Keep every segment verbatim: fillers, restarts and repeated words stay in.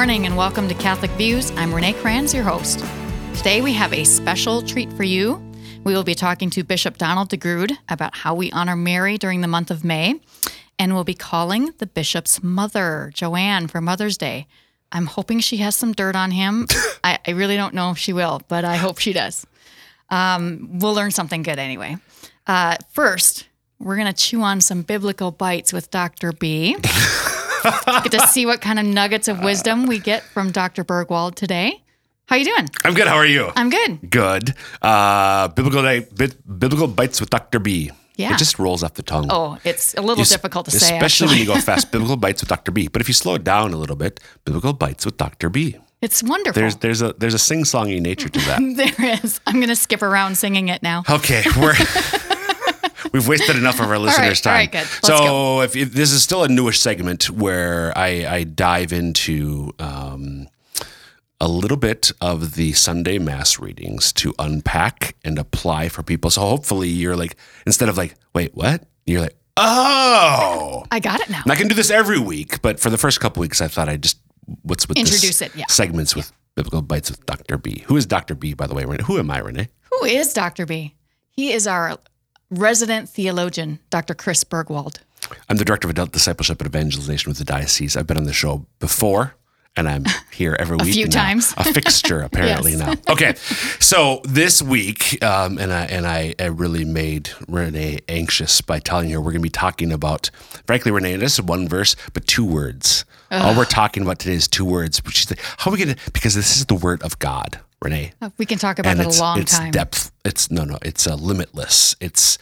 morning and welcome to Catholic Views. I'm Renee Kranz, your host. Today we have a special treat for you. We will be talking to Bishop Donald DeGrood about how we honor Mary during the month of May, and we'll be calling the bishop's mother, Joanne, for Mother's Day. I'm hoping she has some dirt on him. I, I really don't know if she will, but I hope she does. Um, we'll learn something good anyway. Uh, first, we're going to chew on some biblical bites with Doctor B. Get to see what kind of nuggets of wisdom we get from Doctor Bergwald today. How you doing? I'm good. How are you? I'm good. Good. Uh, biblical bit, biblical bites with Doctor B. Yeah. It just rolls off the tongue. Oh, it's a little You, difficult to especially say. Especially Actually, when you go fast. Biblical bites with Doctor B. But if you slow it down a little bit, biblical bites with Doctor B. It's wonderful. There's there's a there's a sing-songy nature to that. There is. I'm going to skip around singing it now. Okay, we're we've wasted enough of our listeners' all time. right, good. Let's so go. if, if this is still a newish segment where I, I dive into um, a little bit of the Sunday Mass readings to unpack and apply for people. So hopefully you're like, instead of like, wait, what? You're like, oh, I got it now. And I can do this every week, but for the first couple weeks, I thought I'd just what's with Introduce this it, yeah. segments with Biblical Bites with Doctor B. Who is Doctor B, by the way? Renee? Who am I, Renee? Who is Doctor B? He is our resident theologian, Doctor Chris Bergwald. I'm the Director of Adult Discipleship and Evangelization with the Diocese. I've been on the show before, and I'm here every A week. few now. times. A fixture, apparently, Yes. now. Okay, so this week, um, and, I, and I, I really made Renee anxious by telling her we're going to be talking about, frankly, Renee, this is one verse, but two words. Ugh. All we're talking about today is two words. But she's like, how are we going to, because this is the word of God, Renee. We can talk about And it it's, a long it's time. depth. It's, no, no, it's uh, limitless. It's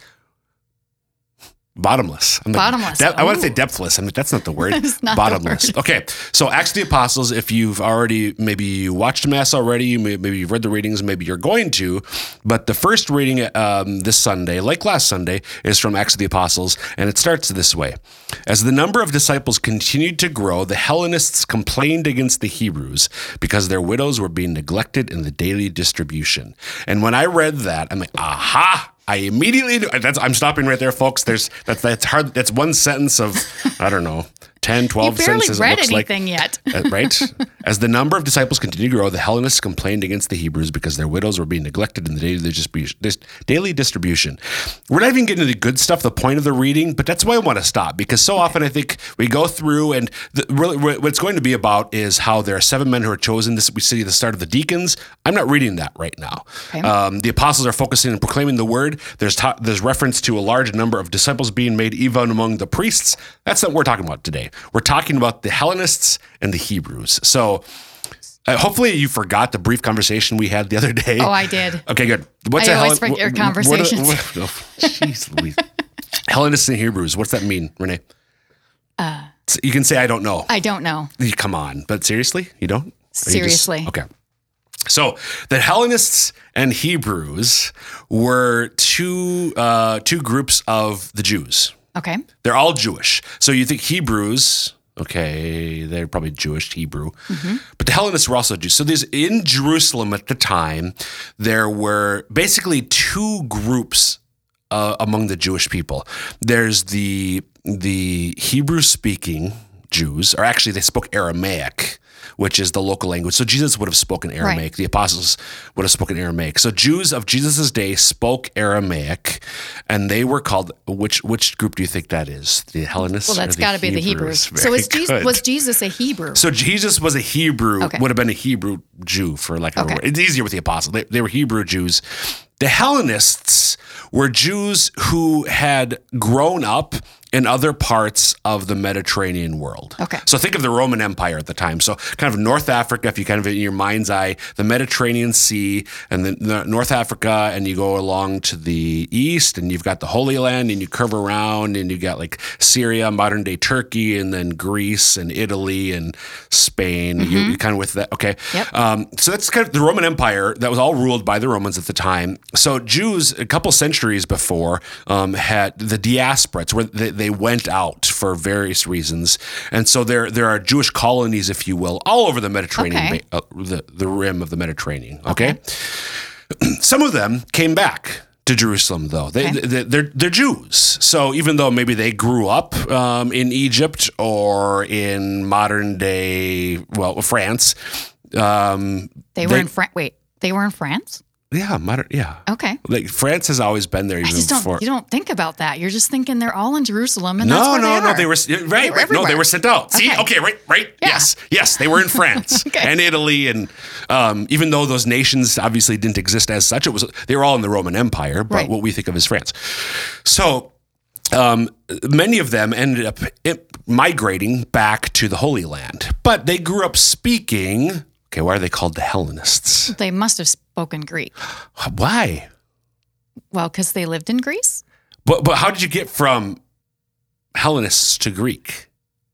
bottomless. I'm like, Bottomless. de- I want to Ooh. say depthless. I'm like, that's not the word. That's not the Bottomless. word. Okay. So Acts of the Apostles, if you've already, maybe you watched Mass already, you may, maybe you've read the readings, maybe you're going to, but the first reading um, this Sunday, like last Sunday, is from Acts of the Apostles, and it starts this way. As the number of disciples continued to grow, the Hellenists complained against the Hebrews because their widows were being neglected in the daily distribution. And when I read that, I'm like, aha! I immediately knew, that's, I'm stopping right there, folks. There's that's that's hard. That's one sentence of, I don't know, ten, twelve you barely sentences. read it looks anything like, yet. uh, right? As the number of disciples continued to grow, the Hellenists complained against the Hebrews because their widows were being neglected in the daily distribution. This daily distribution. We're not even getting to the good stuff, the point of the reading, but that's why I want to stop, because so often I think we go through, and the, really what it's going to be about is how there are seven men who are chosen. This we see the start of the deacons. I'm not reading that right now. Okay. Um, the apostles are focusing on proclaiming the word. There's ta- there's reference to a large number of disciples being made even among the priests. That's not what we're talking about today. We're talking about the Hellenists and the Hebrews. So uh, hopefully you forgot the brief conversation we had the other day. Oh, I did. Okay, good. What's I a always Hellen- forget your what- what are the- conversations. what- oh, Jeez Louise. Hellenists and Hebrews. What's that mean, Renee? Uh, you can say I don't know. I don't know. You- Come on, but seriously, you don't? Or you just- Seriously. okay. So the Hellenists and Hebrews were two uh, two groups of the Jews. Okay. They're all Jewish. So you think Hebrews, okay, they're probably Jewish, Hebrew. Mm-hmm. But the Hellenists were also Jews. So there's in Jerusalem at the time, there were basically two groups uh, among the Jewish people. There's the the Hebrew-speaking Jews, or actually they spoke Aramaic, which is the local language. So Jesus would have spoken Aramaic. Right. The apostles would have spoken Aramaic. So Jews of Jesus' day spoke Aramaic, and they were called, which which group do you think that is? The Hellenists? Well, that's got got to be the Hebrews. So Very is Jesus, good. was Jesus a Hebrew? So Jesus was a Hebrew, Okay. would have been a Hebrew Jew for like a Okay. word. It's easier with the apostles. They, they were Hebrew Jews. The Hellenists were Jews who had grown up in other parts of the Mediterranean world. Okay. So think of the Roman Empire at the time. So kind of North Africa, if you kind of in your mind's eye, the Mediterranean Sea, and then the North Africa, and you go along to the east, and you've got the Holy Land, and you curve around, and you got like Syria, modern day Turkey, and then Greece and Italy and Spain. You, you kind of with that, okay? Yep. Um, so that's kind of the Roman Empire that was all ruled by the Romans at the time. So Jews, a couple centuries before, um, had the diaspora. It's where they, they went out for various reasons, and so there there are Jewish colonies, if you will, all over the Mediterranean, Okay. ba- uh, the the rim of the Mediterranean. Okay, some of them came back to Jerusalem, though. They, Okay. they they're they're Jews, so even though maybe they grew up um, in Egypt or in modern day, well, France, um, They were in France. Wait, they were in France? yeah, modern, yeah. Okay. Like France has always been there I even just don't, before. you don't think about that. You're just thinking they're all in Jerusalem and that's No, where no, they no. are. They were right, They were right. No, they everywhere. were sent out. See, Okay. okay, right, right. Yeah. Yes, yes, they were in France Okay. and Italy, and um, even though those nations obviously didn't exist as such, it was they were all in the Roman Empire, but Right. what we think of as France. So um, many of them ended up migrating back to the Holy Land, but they grew up speaking. Okay, why are they called the Hellenists? They must have spoken Greek. Why? Well, because they lived in Greece? But but how did you get from Hellenists to Greek?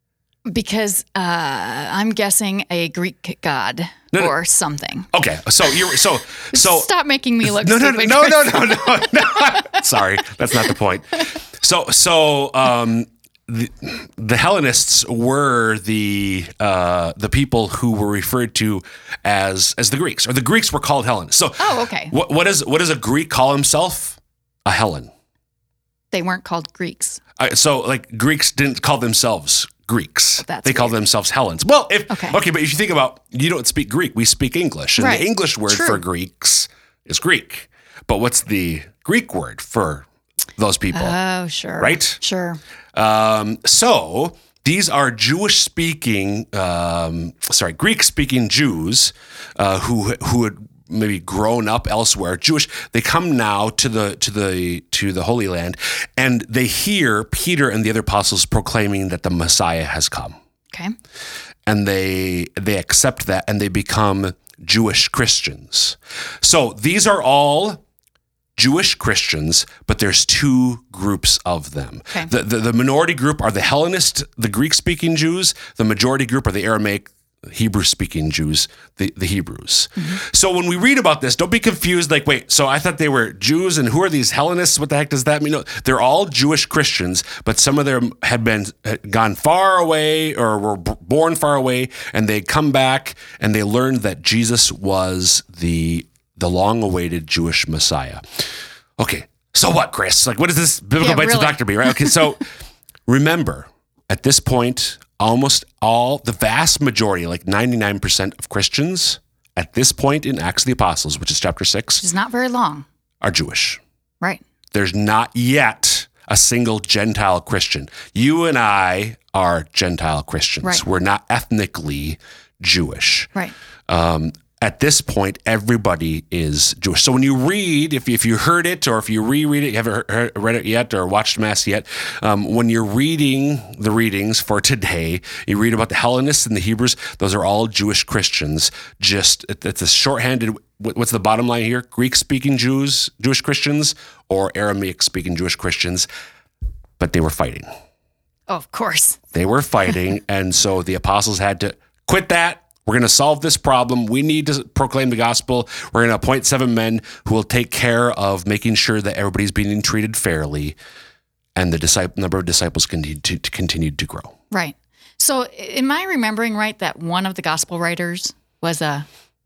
Because uh, I'm guessing a Greek god No, no. or something. Okay, so you're so so. Stop making me look No, no, stupid. no, no, Chris. no, no, no. Sorry, that's not the point. So, so um, the, the Hellenists were the uh, the people who were referred to as as the Greeks, or the Greeks were called Hellenists. So, Oh, okay. what what is what does a Greek call himself? A Hellen. They weren't called Greeks. Uh, so, like Greeks didn't call themselves Greeks. That's they called weird. themselves Hellens. Well, if Okay. okay. but if you think about, you don't speak Greek, we speak English, and Right. the English word True. for Greeks is Greek. But what's the Greek word for those people? Oh, sure. Right? Sure. Um, so these are Jewish-speaking, um, sorry, Greek-speaking Jews uh, who who had maybe grown up elsewhere. Jewish. They come now to the to the to the Holy Land, and they hear Peter and the other apostles proclaiming that the Messiah has come, Okay. and they they accept that, and they become Jewish Christians. So these are all Jewish Christians, but there's two groups of them. Okay. The, the the minority group are the Hellenist, the Greek-speaking Jews. The majority group are the Aramaic, Hebrew-speaking Jews, the, the Hebrews. So when we read about this, don't be confused. Like, wait, so I thought they were Jews, and who are these Hellenists? What the heck does that mean? No, they're all Jewish Christians, but some of them had been had gone far away or were b- born far away, and they come back and they learned that Jesus was the the long-awaited Jewish Messiah. Okay, so what, Chris? Like, what is this biblical Yeah, bites really. of Doctor B, right? Okay, so remember, at this point, almost all, the vast majority, like ninety-nine percent of Christians at this point in Acts of the Apostles, which is chapter six, It's not very long. are Jewish. Right. There's not yet a single Gentile Christian. You and I are Gentile Christians. Right. We're not ethnically Jewish. Right. Um, at this point, everybody is Jewish. So when you read, if you, if you heard it or if you reread it, you haven't heard, read it yet or watched Mass yet, um, when you're reading the readings for today, you read about the Hellenists and the Hebrews. Those are all Jewish Christians. Just it- it's a shorthanded. what- What's the bottom line here? Greek-speaking Jews, Jewish Christians, or Aramaic-speaking Jewish Christians, but they were fighting. Oh, of course. They were fighting, and so the apostles had to quit that. We're going to solve this problem. We need to proclaim the gospel. We're going to appoint seven men who will take care of making sure that everybody's being treated fairly, and the disciple, number of disciples continued to, to continued to grow. Right. So, am I remembering right that one of the gospel writers was a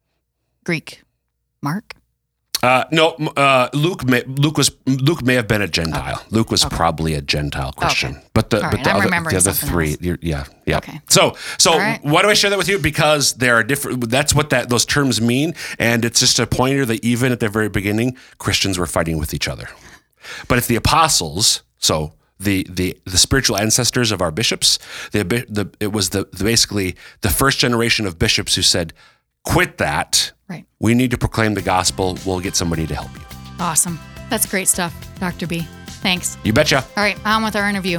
Greek? Mark? Uh, no, uh, Luke. May, Luke was Luke may have been a Gentile. Luke was probably a Gentile Christian, Okay. but the All but right, the I'm other, remembering the other something three, else. you're- yeah, yeah. Okay. So so All right. why do I share that with you? Because there are different. That's what that those terms mean, and it's just a pointer that even at the very beginning, Christians were fighting with each other. But it's the apostles. So the the the spiritual ancestors of our bishops. The the it was the, the basically the first generation of bishops who said, "Quit that. Right. We need to proclaim the gospel. We'll get somebody to help you." Awesome. That's great stuff, Doctor B. Thanks. You betcha. All right, on with our interview.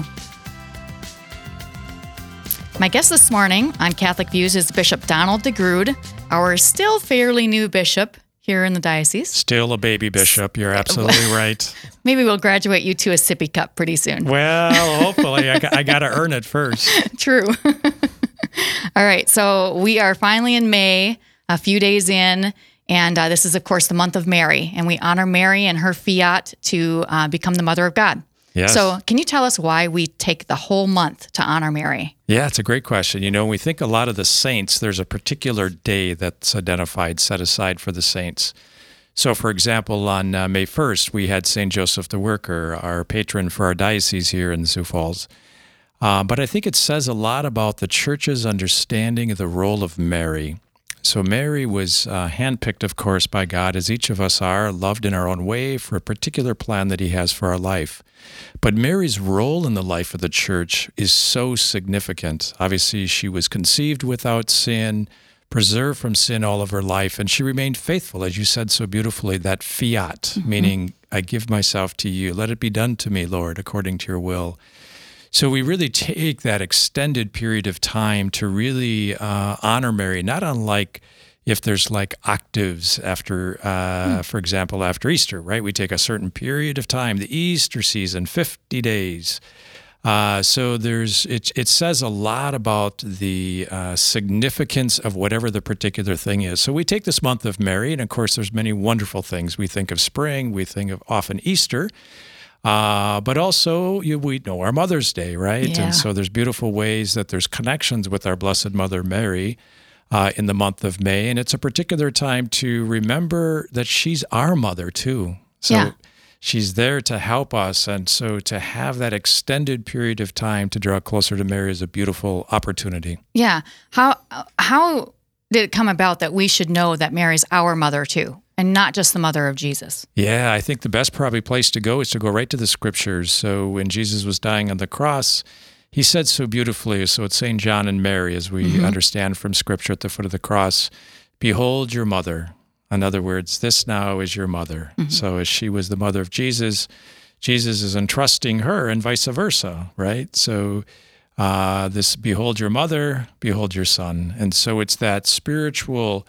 My guest this morning on Catholic Views is Bishop Donald DeGrood, our still fairly new bishop here in the diocese. Still a baby bishop. You're absolutely right. Maybe we'll graduate you to a sippy cup pretty soon. Well, hopefully. I got, I got to earn it first. True. All right, so we are finally in May, a few days in, and uh, this is, of course, the month of Mary, and we honor Mary and her fiat to uh, become the Mother of God. Yes. So can you tell us why we take the whole month to honor Mary? Yeah, it's a great question. You know, when we think a lot of the saints, there's a particular day that's identified, set aside for the saints. So, for example, on uh, May first, we had Saint Joseph the Worker, our patron for our diocese here in Sioux Falls. Uh, but I think it says a lot about the Church's understanding of the role of Mary. So Mary was uh, handpicked, of course, by God, as each of us are, loved in our own way for a particular plan that he has for our life. But Mary's role in the life of the Church is so significant. Obviously, she was conceived without sin, preserved from sin all of her life, and she remained faithful, as you said so beautifully, that fiat, mm-hmm. meaning, I give myself to you. Let it be done to me, Lord, according to your will. So we really take that extended period of time to really uh, honor Mary, not unlike if there's like octaves after, uh, mm. for example, after Easter, right? We take a certain period of time, the Easter season, fifty days. Uh, so there's it, it says a lot about the uh, significance of whatever the particular thing is. So we take this month of Mary, and of course there's many wonderful things. We think of spring, we think of often Easter. Uh, but also, you, we know our Mother's Day, right? Yeah. And so there's beautiful ways that there's connections with our Blessed Mother Mary uh, in the month of May. And it's a particular time to remember that she's our mother, too. So yeah. she's there to help us. And so to have that extended period of time to draw closer to Mary is a beautiful opportunity. Yeah. How How did it come about that we should know that Mary's our mother, too? And not just the mother of Jesus. Yeah, I think the best probably place to go is to go right to the scriptures. So when Jesus was dying on the cross, he said so beautifully, so it's Saint John and Mary, as we mm-hmm. understand from scripture at the foot of the cross, behold your mother. In other words, this now is your mother. Mm-hmm. So as she was the mother of Jesus, Jesus is entrusting her and vice versa, right? So uh, this behold your mother, behold your son. And so it's that spiritual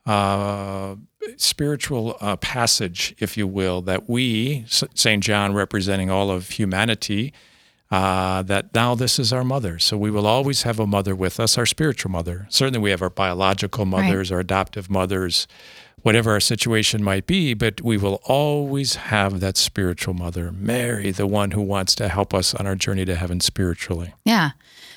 uh spiritual uh, passage, if you will, that we, Saint John representing all of humanity, uh, that now this is our mother. So we will always have a mother with us, our spiritual mother. Certainly we have our biological mothers, right. our adoptive mothers, whatever our situation might be, but we will always have that spiritual mother, Mary, the one who wants to help us on our journey to heaven spiritually. Yeah.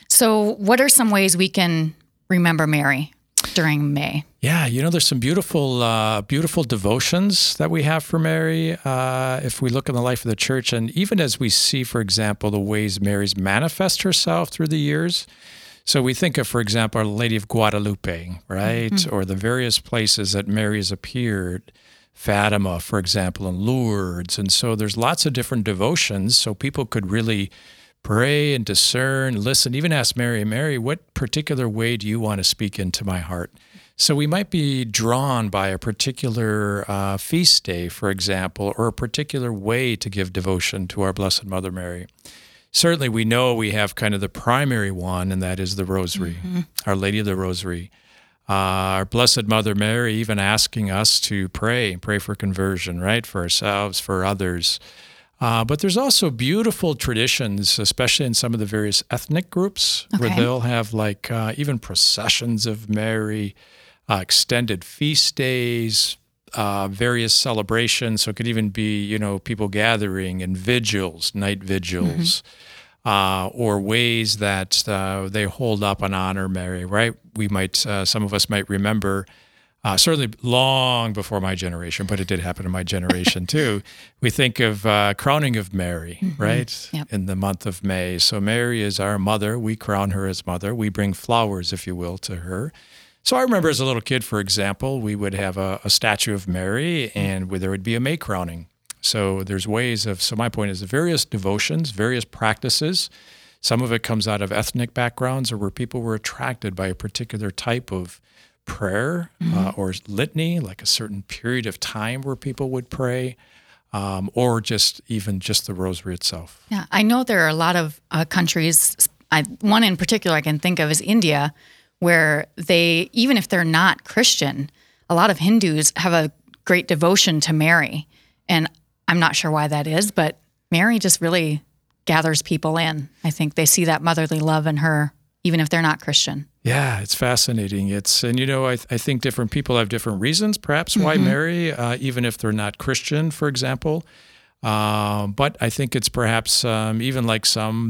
So what are some ways we can remember Mary during May? Yeah, you know, there's some beautiful, uh, beautiful devotions that we have for Mary. Uh, if we look in the life of the Church, and even as we see, for example, the ways Mary's manifest herself through the years. So we think of, for example, Our Lady of Guadalupe, right? Mm-hmm. Or the various places that Mary has appeared. Fatima, for example, and Lourdes. And so there's lots of different devotions, so people could really pray and discern, listen, even ask Mary, Mary, what particular way do you want to speak into my heart? So we might be drawn by a particular uh, feast day, for example, or a particular way to give devotion to our Blessed Mother Mary. Certainly we know we have kind of the primary one, and that is the Rosary, mm-hmm. Our Lady of the Rosary. Uh, our Blessed Mother Mary even asking us to pray, pray for conversion, right, for ourselves, for others. Uh, but there's also beautiful traditions, especially in some of the various ethnic groups, okay. where they'll have like uh, even processions of Mary, uh, extended feast days, uh, various celebrations. So it could even be, you know, people gathering and vigils, night vigils, mm-hmm. uh, or ways that uh, they hold up and honor Mary, right? We might, uh, some of us might remember Uh, certainly long before my generation, but it did happen in my generation too. We think of uh, crowning of Mary, mm-hmm. right, yep. in the month of May. So Mary is our mother. We crown her as mother. We bring flowers, if you will, to her. So I remember as a little kid, for example, we would have a, a statue of Mary, and there would be a May crowning. So there's ways of, so my point is various devotions, various practices. Some of it comes out of ethnic backgrounds or where people were attracted by a particular type of prayer mm-hmm. uh, or litany, like a certain period of time where people would pray, um, or just even just the rosary itself. Yeah, I know there are a lot of uh, countries, I, one in particular I can think of is India, where they, even if they're not Christian, a lot of Hindus have a great devotion to Mary. And I'm not sure why that is, but Mary just really gathers people in. I think they see that motherly love in her, even if they're not Christian. Yeah, it's fascinating. It's and you know, I, th- I think different people have different reasons, perhaps, why mm-hmm. Mary, uh, even if they're not Christian, for example. Uh, but I think it's perhaps um, even like some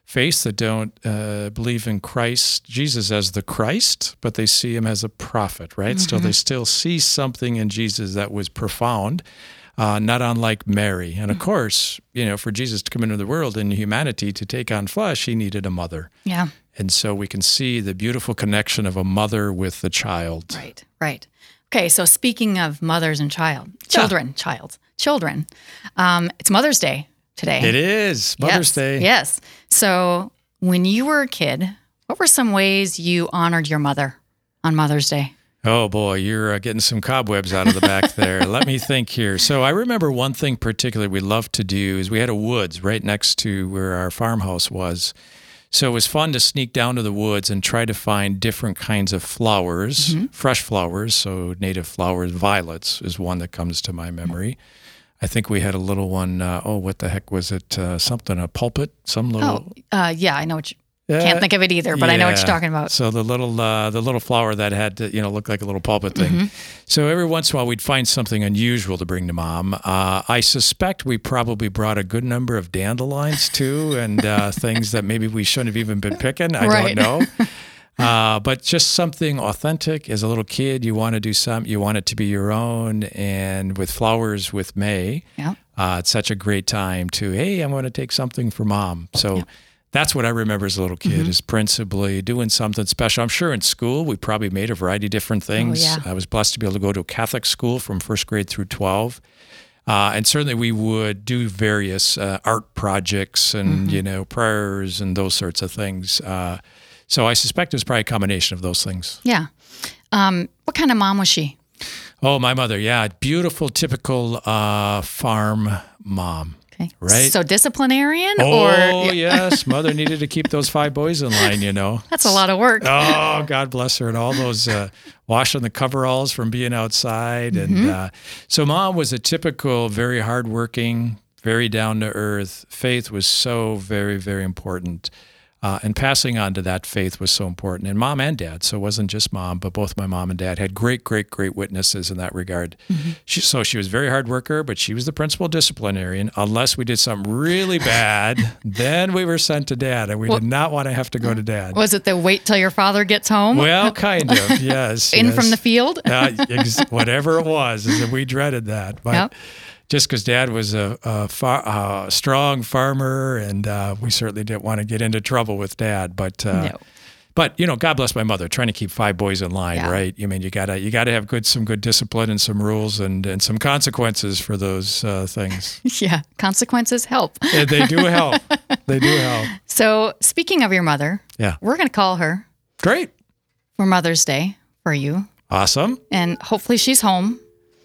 faiths that don't uh, believe in Christ, Jesus as the Christ, but they see him as a prophet, right? Mm-hmm. So they still see something in Jesus that was profound, uh, not unlike Mary. And of Mm-hmm. course, you know, for Jesus to come into the world in humanity to take on flesh, he needed a mother. Yeah. And so we can see the beautiful connection of a mother with the child. Right, right. Okay, so speaking of mothers and child, children, child, children, um, it's Mother's Day today. It is Mother's Yes, Day. Yes. So when you were a kid, what were some ways you honored your mother on Mother's Day? Oh boy, you're uh, getting some cobwebs out of the back there. Let me think here. So I remember one thing particularly we loved to do is we had a woods right next to where our farmhouse was. So it was fun to sneak down to the woods and try to find different kinds of flowers, Mm-hmm. fresh flowers. So native flowers, violets is one that comes to my memory. I think we had a little one, uh, oh, what the heck was it? Uh, something, a pulpit? Some little... Oh, uh, yeah, I know what you... Uh, Can't think of it either, but I know what you're yeah. talking about. So the little uh, the little flower that had to, you know, look like a little pulpit thing. Mm-hmm. So every once in a while we'd find something unusual to bring to Mom. Uh, I suspect we probably brought a good number of dandelions too, and uh, things that maybe we shouldn't have even been picking. I Right. don't know. Uh, but just something authentic. As a little kid, you want to do something. You want it to be your own. And with Flowers with May, Yeah. uh, it's such a great time to, hey, I'm going to take something for Mom. So that's what I remember as a little kid, Mm-hmm. is principally doing something special. I'm sure in school we probably made a variety of different things. Oh, yeah. I was blessed to be able to go to a Catholic school from first grade through twelve. Uh, and certainly we would do various uh, art projects and, Mm-hmm. you know, prayers and those sorts of things. Uh, so I suspect it was probably a combination of those things. Yeah. Um, what kind of mom was she? Oh, my mother. Yeah. Beautiful, typical uh, farm mom. Okay. Right. So disciplinarian Oh, or... yes. Mother needed to keep those five boys in line, you know. That's a lot of work. Oh, God bless her. And all those uh, washing the coveralls from being outside. And uh, so Mom was a typical, very hardworking, very down to earth. Faith was so very, very important. Uh, and passing on to that faith was so important. And Mom and Dad, so it wasn't just Mom, but both my mom and dad had great, great, great witnesses in that regard. She, so she was a very hard worker, but she was the principal disciplinarian. Unless we did something really bad, then we were sent to Dad, and we Well- did not want to have to go to Dad. Was it the wait till your father gets home? Well, kind of, yes. In yes. from the field? uh, ex- whatever it was, is that we dreaded that. But Yep. just because Dad was a, a, far, a strong farmer, and uh, we certainly didn't want to get into trouble with Dad. But uh, No. but you know, God bless my mother, trying to keep five boys in line, Yeah. right? I mean, you gotta you gotta have good some good discipline and some rules and and some consequences for those uh, things. Yeah. Consequences help. And they do help. They do help. So speaking of your mother, Yeah, we're going to call her great, for Mother's Day for you. awesome. And hopefully she's home.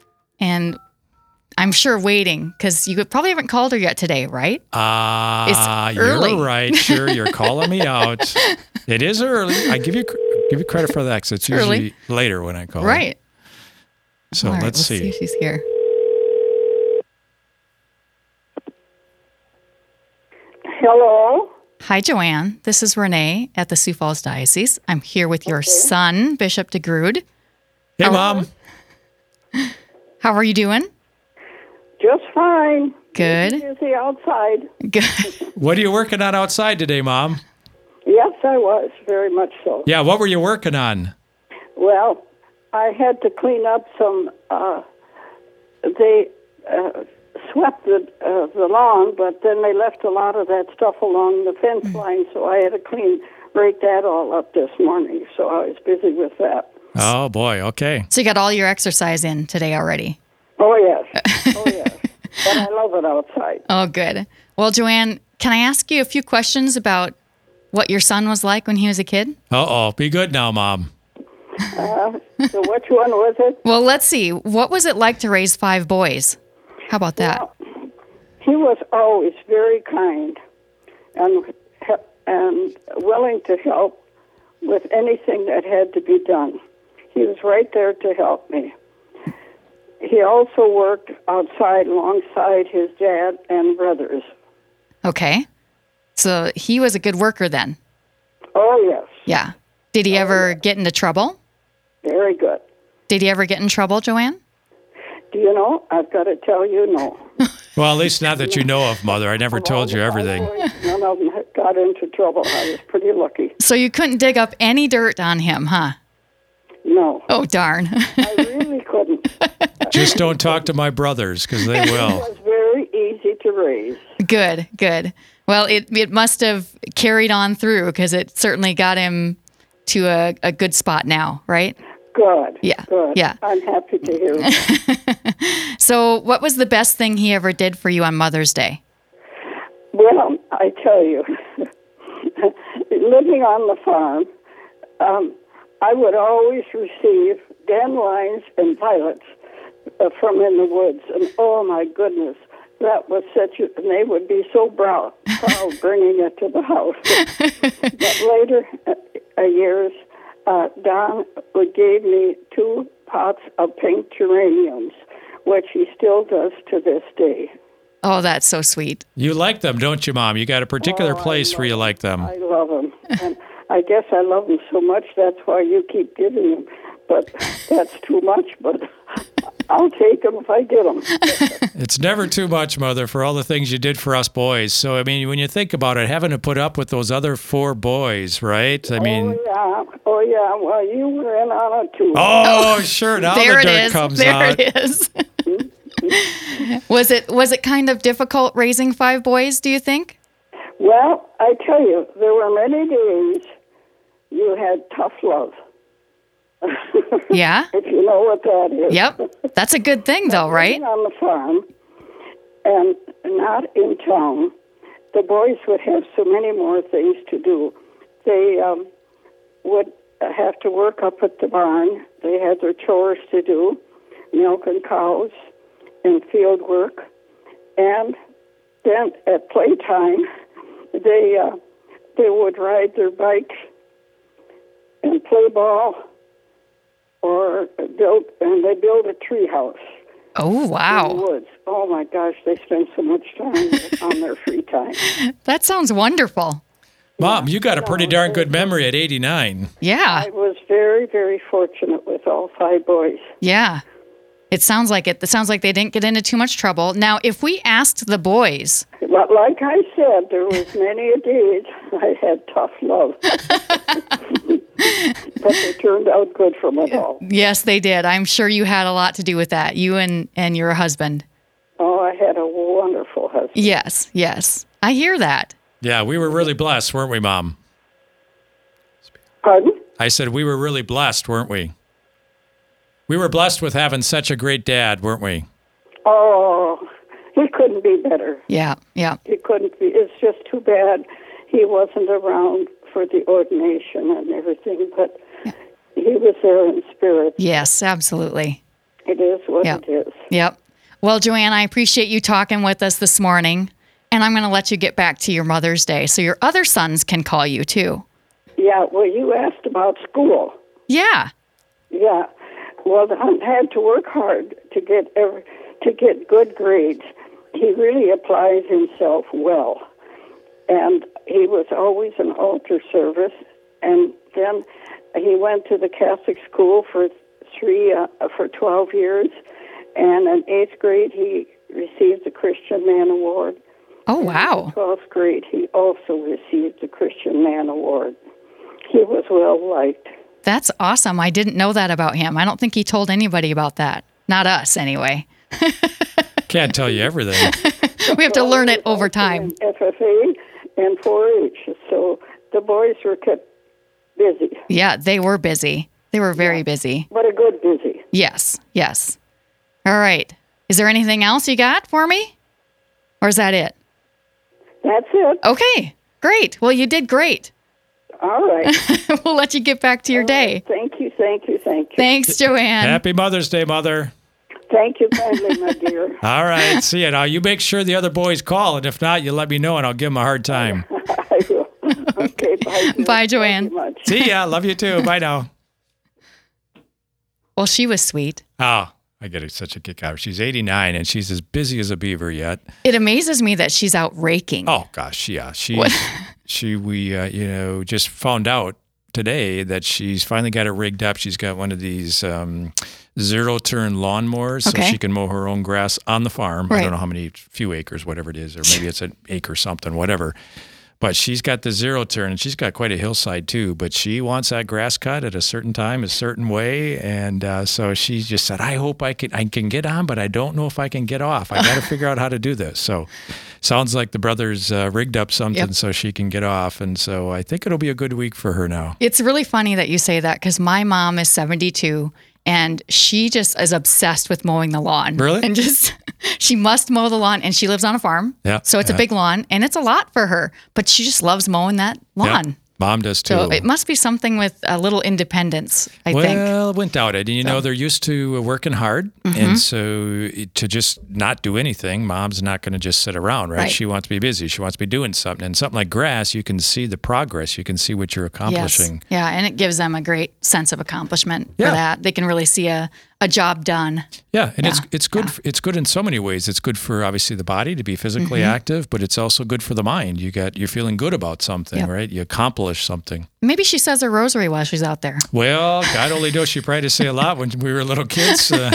And I'm sure waiting because you probably haven't called her yet today, right? Ah, It's early. you're right. Sure, you're calling me out. It is early. I give you give you credit for that, 'cause it's Early. usually later when I call. Right. So All right, let's we'll see. if she's here. Hello. Hi, Joanne. This is Renee at the Sioux Falls Diocese. I'm here with your son, Bishop DeGrood. Hey, Mom. How are you doing? Just fine. Good. Busy outside. Good. What are you working on outside today, Mom? Yes, I was very much so. Yeah, what were you working on? Well, I had to clean up some. Uh, they uh, swept the uh, the lawn, but then they left a lot of that stuff along the fence line, so I had to clean, rake that all up this morning. So I was busy with that. Oh boy. Okay. So you got all your exercise in today already. Oh yes, oh yes. But I love it outside. Oh, good. Well, Joanne, can I ask you a few questions about what your son was like when he was a kid? Uh oh. Be good now, Mom. Uh, so which one was it? Well, let's see. What was it like to raise five boys? How about that? Well, he was always very kind and and willing to help with anything that had to be done. He was right there to help me. He also worked outside alongside his dad and brothers. Okay. So he was a good worker then. Oh, yes. Yeah. Did he ever get into trouble? Very good. Did he ever get in trouble, Joanne? Do you know, I've got to tell you, no. Well, at least not that you know of, Mother. I never Of told all you the everything. boys, none of them got into trouble. I was pretty lucky. So you couldn't dig up any dirt on him, huh? No, Oh, darn. I really couldn't. Just don't talk to my brothers, because they It will. was very easy to raise. Good, good. Well, it, it must have carried on through because it certainly got him to a, a good spot now, right? Good. Yeah, Good. yeah. I'm happy to hear that. So what was the best thing he ever did for you on Mother's Day? Well, I tell you, living on the farm, um, I would always receive dandelions and violets uh, from in the woods. And oh, my goodness, that was such a, and they would be so proud, proud bringing it to the house. But later uh, uh, years, uh, Don would gave me two pots of pink geraniums, which he still does to this day. Oh, that's so sweet. You like them, don't you, Mom? You got a particular Oh, I place where you love like them. I love them. And I guess I love them so much, that's why you keep giving them. But that's too much, but I'll take them if I get them. It's never too much, Mother, for all the things you did for us boys. So, I mean, when you think about it, having to put up with those other four boys, right? I mean, oh, yeah. Oh, yeah. Well, you were in on it, too. oh, sure. Now there the it dirt is. comes there out. it is. was it was it kind of difficult raising five boys, do you think? Well, I tell you, there were many days you had tough love. Yeah. If you know what that is. Yep. That's a good thing, though, right? Living on the farm and not in town, the boys would have so many more things to do. They um, would have to work up at the barn. They had their chores to do, milking cows and field work. And then at playtime, they uh, they would ride their bikes and play ball or build, and they build a tree house. Oh, In the wow. woods. Oh my gosh, they spend so much time on their free time. That sounds wonderful. Mom, you got a pretty darn good memory at eighty-nine. Yeah. I was very, very fortunate with all five boys. Yeah. It sounds like it. It sounds like they didn't get into too much trouble. Now, if we asked the boys, But like I said, there was many a days I had tough love. But they turned out good from it all. yes, they did. I'm sure you had a lot to do with that, you and, and your husband. Oh, I had a wonderful husband. Yes, yes. I hear that. Yeah, we were really blessed, weren't we, Mom? Pardon? I said we were really blessed, weren't we? We were blessed with having such a great dad, weren't we? Oh, he couldn't be better. Yeah, yeah. He couldn't be. It's just too bad he wasn't around for the ordination and everything, but he was there in spirit. Yes, absolutely. It is what Yep. it is. Yep. Well, Joanne, I appreciate you talking with us this morning, and I'm going to let you get back to your Mother's Day so your other sons can call you too. Yeah, well, you asked about school. Yeah. Yeah. Well, Don had to work hard to get every, to get good grades. He really applies himself well. And he was always in altar service. And then he went to the Catholic school for three uh, for twelve years. And in eighth grade, he received the Christian Man Award. Oh, wow. In twelfth grade, he also received the Christian Man Award. He was well liked. That's awesome. I didn't know that about him. I don't think he told anybody about that. Not us, anyway. Can't tell you everything. We have to learn it over time. In F F A and four H, so the boys were kept busy, Yeah, they were busy. They were very busy. but a good busy. Yes, yes. All right. Is there anything else you got for me? Or is that it? That's it. Okay, great. Well, you did great. All right. We'll let you get back to your day. Thank you, thank you, thank you. Thanks, Joanne. Happy Mother's Day, Mother. Thank you kindly, my dear. All right, see you. Now, you make sure the other boys call, and if not, you let me know, and I'll give them a hard time. I will. Okay, bye. dear. Bye, Joanne. Thank you much. See ya. Love you too. Bye now. Well, she was sweet. Oh, I get such a kick out of her. She's eighty-nine, and she's as busy as a beaver yet. It amazes me that she's out raking. Oh, gosh, yeah. She, What? she, we, uh, you know, just found out today that she's finally got it rigged up. She's got one of these um, zero-turn lawnmowers Okay. so she can mow her own grass on the farm. I Right. don't know how many, few acres, whatever it is, or maybe it's an acre something, whatever. But she's got the zero-turn, and she's got quite a hillside too. But she wants that grass cut at a certain time, a certain way, and uh, so she just said, "I hope I can I can get on, but I don't know if I can get off. I got to figure out how to do this." So, sounds like the brothers uh, rigged up something Yep. so she can get off, and so I think it'll be a good week for her now. It's really funny that you say that because my mom is seventy-two and she just is obsessed with mowing the lawn. Really? And just, she must mow the lawn, and she lives on a farm. Yeah, So it's yeah. a big lawn and it's a lot for her, but she just loves mowing that lawn. Yeah, Mom does too. So it must be something with a little independence, I think. Well, wouldn't doubt it. And you know, they're used to working hard. Mm-hmm. And so to just not do anything, mom's not going to just sit around, right? Right. She wants to be busy. She wants to be doing something. And something like grass, you can see the progress. You can see what you're accomplishing. Yes. Yeah, and it gives them a great sense of accomplishment Yeah. for that. They can really see a, a job done. Yeah, and it's Yeah, it's good. It's good in so many ways. It's good for obviously the body to be physically Mm-hmm. active, but it's also good for the mind. You got you're feeling good about something, Yep. right? You accomplish something. Maybe she says her rosary while she's out there. Well, God only knows. She probably to say a lot when we were little kids. Uh,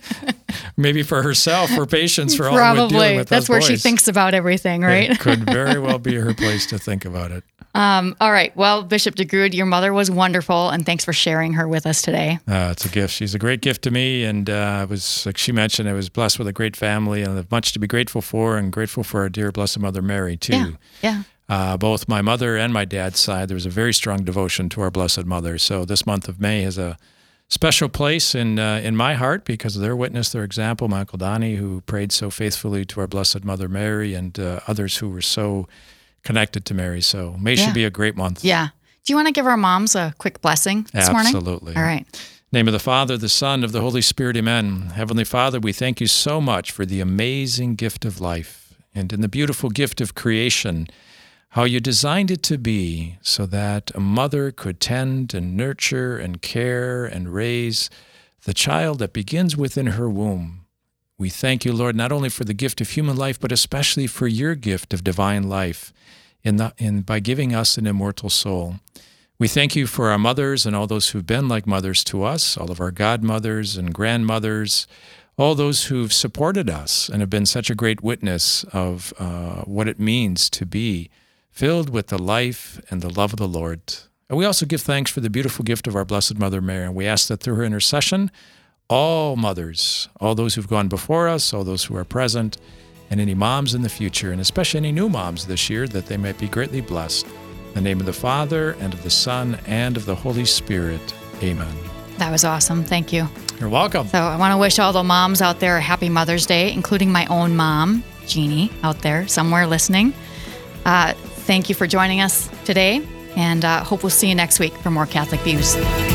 maybe for herself, for patients, for all we're dealing Probably. with. That's us where she boys. thinks about everything, right? It could very well be her place to think about it. Um, all right. Well, Bishop DeGrood, your mother was wonderful, and thanks for sharing her with us today. Uh, it's a gift. She's a great gift to me, and uh, I was, like she mentioned, I was blessed with a great family, and I have much to be grateful for, and grateful for our dear Blessed Mother Mary too. Yeah. Yeah. Uh, both my mother and my dad's side, there was a very strong devotion to our Blessed Mother. So this month of May has a special place in uh, in my heart because of their witness, their example. My Uncle Donnie, who prayed so faithfully to our Blessed Mother Mary, and uh, others who were so connected to Mary. So May Yeah. should be a great month. Yeah. Do you want to give our moms a quick blessing this morning? Absolutely. All right. Name of the Father, the Son, of the Holy Spirit, amen. Heavenly Father, we thank you so much for the amazing gift of life and in the beautiful gift of creation, how you designed it to be so that a mother could tend and nurture and care and raise the child that begins within her womb. We thank you, Lord, not only for the gift of human life, but especially for your gift of divine life in the, in, by giving us an immortal soul. We thank you for our mothers and all those who've been like mothers to us, all of our godmothers and grandmothers, all those who've supported us and have been such a great witness of uh, what it means to be filled with the life and the love of the Lord. And we also give thanks for the beautiful gift of our Blessed Mother Mary, and we ask that through her intercession, all mothers, all those who've gone before us, all those who are present, and any moms in the future, and especially any new moms this year, that they might be greatly blessed. In the name of the Father, and of the Son, and of the Holy Spirit. Amen. That was awesome. Thank you. You're welcome. So I want to wish all the moms out there a happy Mother's Day, including my own mom, Jeannie, out there somewhere listening. Uh, thank you for joining us today, and uh, hope we'll see you next week for more Catholic Views.